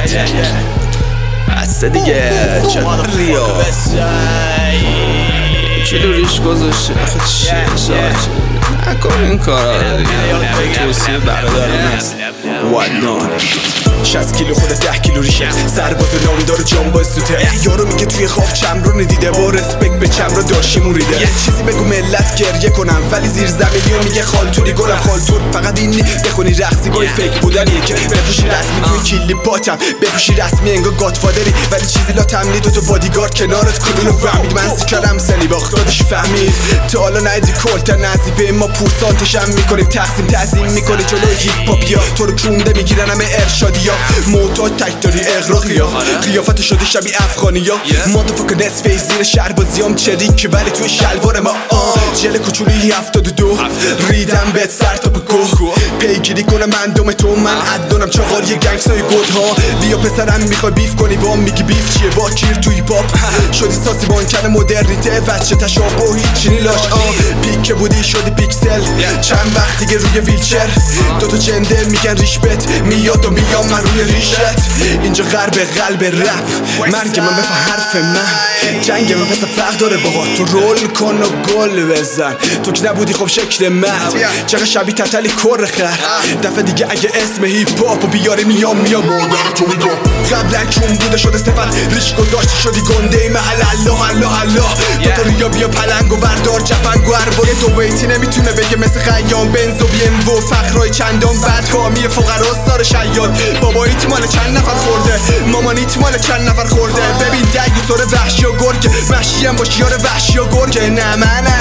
بسته دیگه چرا ریا کیلو ریش گذاشته آخه چیه نکن این کارا دیگه توصیه برادرم هست ودنان 60 کیلو خود 10 کیلو ریشه سرباز نامدار جانباز سوته یارو میگه توی خواب چم رو ندیده و رسپک به چم رو داشتیمون ریده یه چیزی بگو ملت گریه کنم ولی زیر زمینی میگه خالتوری گلم خالتور فقط اینی بخونی رقصی گاهی فیک بودنیه که بپوشی رسمی توی کلی پاتم بپوشی رسمی انگار گادفادری ولی چیزی لاتم نی تو بادیگارد کنارت کنونو فهمید من سیکرم سنی باختادش فهمید تا حالا ندی کلتر نزیبه ما پورسانتشم میکنیم تقسیم تعظیم میکنی جلوی هیپ هاپیا تو رو کونده میگیرن همه ارشادیا موتا تک داری اغراقیا قیافت شده شبیه افغانیا مادفاک نصفه زیر شهربازیام چریک ولی توی شلوار ما جل کوچولی 72 ریدم بهت سر تا به گوه پیگیری کنم اندام تو من عدنم چاقال یه گنگسای گود ها بیا پسرم میخوای بیف کنی با میگی بیف چیه با کیر توی پاپ شدی ساسی بانکن مدرنیته وچه تشابه هیچی نیلاش پیک بودی شدی پیکسل چند وقت دیگه روی ویلچر دوتا چنده میگن ریشبت میاد و میام من روی ریشت اینجا غرب قلب رپ مرگ من بفهم حرف من جنگ من پس فرق داره بابا تو رول کن و گل بزن تو که نبودی خب شکل مرد چقدر شبیه تتلی کر خر دفعه دیگه اگه اسم هیپ هاپو بیاری میام مادر تو میگم قبلا چون بوده شده صفت ریش گذاشتی شدی گنده محل الله دوتا ریا بیا پلنگ و وردار جفنگ و اربای دو بیتی نمیتونه بگه مثل خیام بنز و بین و فخرای چندان بدکامی فقرا سار شیاد باباییت مال چند نفر خورده مامانیت مال چند نفر خورده ببین دیوسور وحشی و گرگ وحشی هم باشی یار وحشی و گرگ نه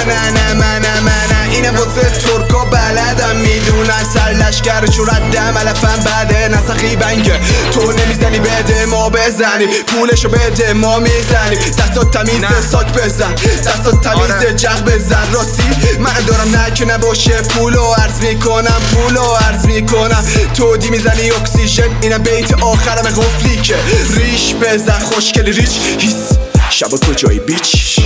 من اینم واسه ترکا بلدم میدونن سر لشگر چوردم علفم بده نسخی بنگه تو نمیزنی بده ما بزنی پولشو بده ما میزنیم دستات تمیز ساک بزن دستات تمیز جغ بزن راستی من دارم نه که نباشه پولو عرض میکنم تو دی میزنی اکسیژن اینم بیت آخرم قفلی که ریش بزن خوشگلی ریچ هیس شبا کجایی بیچ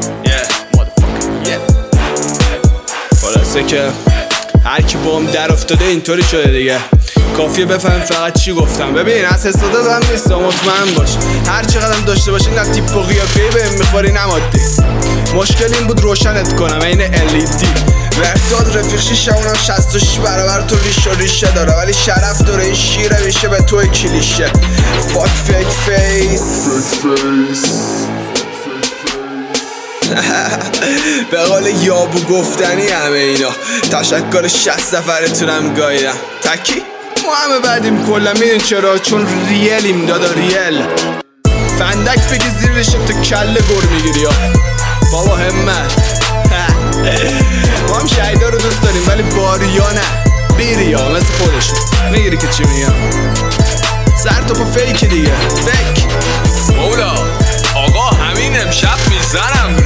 خلاصه که هر کی بام در افتاده اینطوری شده دیگه کافیه بفهم فقط چی گفتم ببین از حسادت هم نیست مطمئن باش هر چقدر داشته باشی نه تیپ و قیافه‌ای بهم میخوری نمادی مشکل این بود روشنت کنم این LED وقتاد رفیق شیشمونم 66 برابر تو ریشه داره ولی شرف داره این شیره میشه به توی کلیشه فاک فیک فیس به قول یابو گفتنی همه اینا تشکر 60 نفرتونم گایدم تکی ما همه بعدیم کلا میدین چرا چون ریلیم دادا ریل فندک بگی زیر ریشه تو کله گر میگیری یا بابا همت ما هم شهیدا رو دوست داریم ولی باریا نه بیریا مثل خودشون میگیری که چی میگم سر تو پا فیک دیگه فیک مولا آقا همین امشب میزنم